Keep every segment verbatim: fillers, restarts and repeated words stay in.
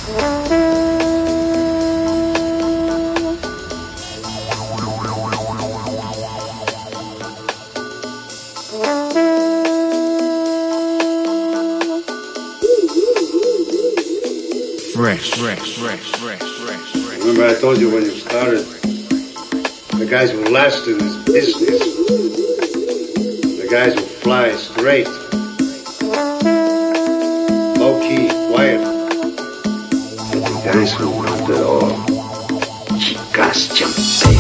Fresh, fresh, fresh, fresh, fresh, fresh. Remember I told you when you started, the guys who last in this business, the guys who fly straight, low key, quiet, the guys who want it all. Chicas champagne.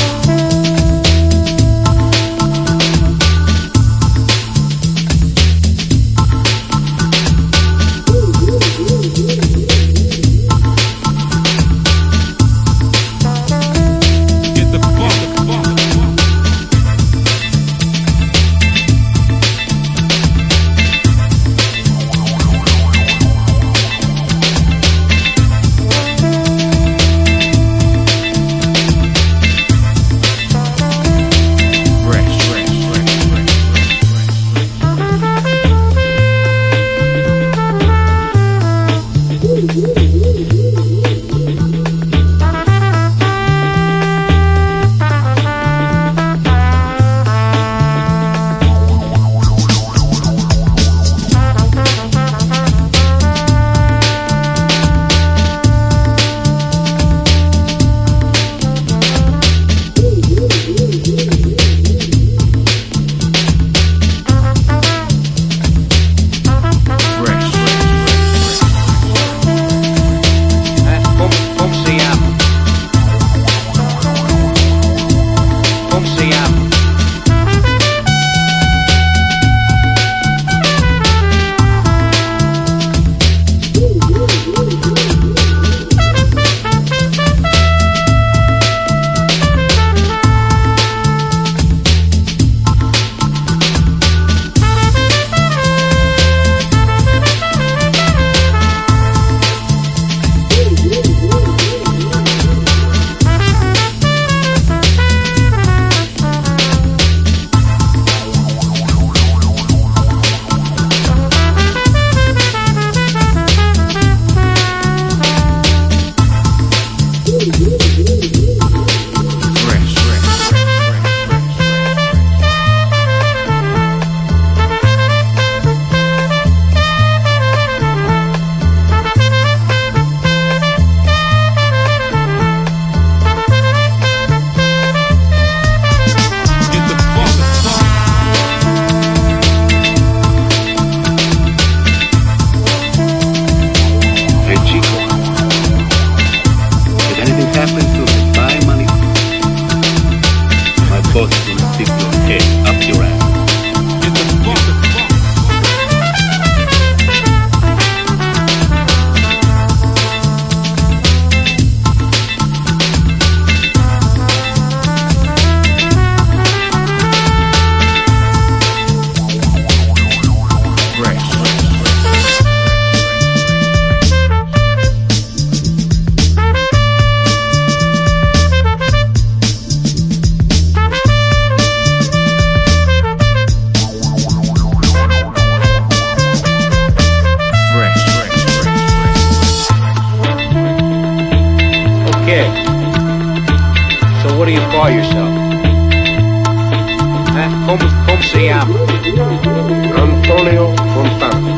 Antonio Fontana.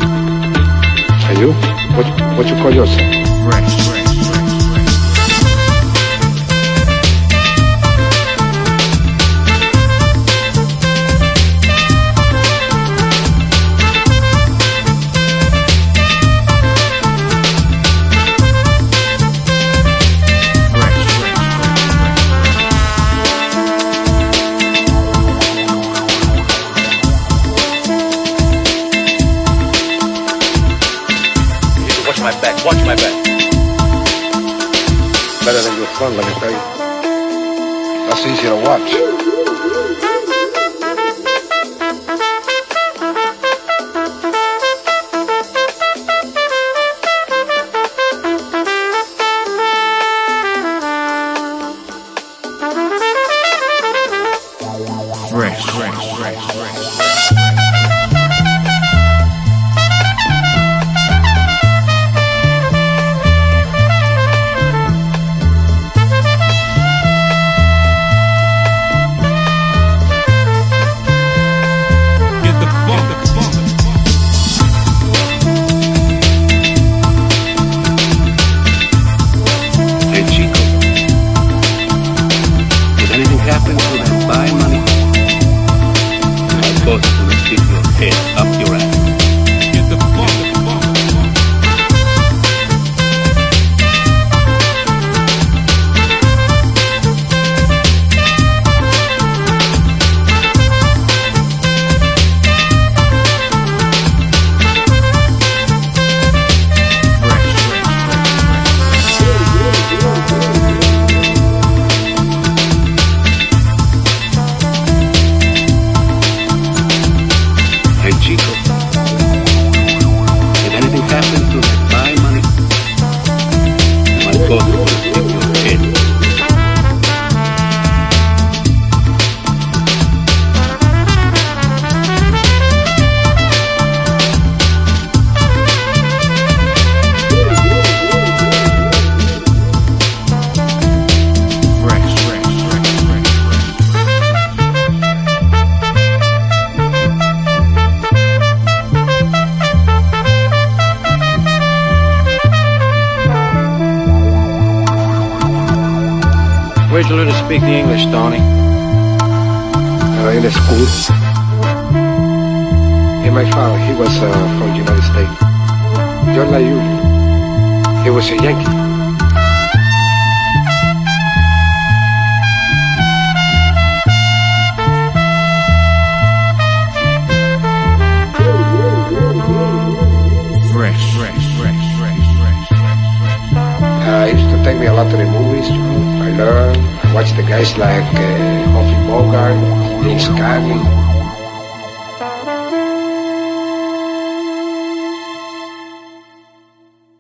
And you? What, what you call yourself? Fresh, fresh, fresh, fresh. My back. Watch my back. Better than your front, let me tell you. That's easier to watch. Fresh, fresh, fresh, fresh. Because it will stick your head. Where'd you learn to speak the English, Tony? Uh, in the school. And my father, he was uh, from the United States. Just like you. He was a Yankee. Fresh, fresh, fresh, fresh, fresh, fresh. Uh, he used to take me a lot to the movies. You know. I learned. I watched the guys like uh, Humphrey Bogart, James Cagney.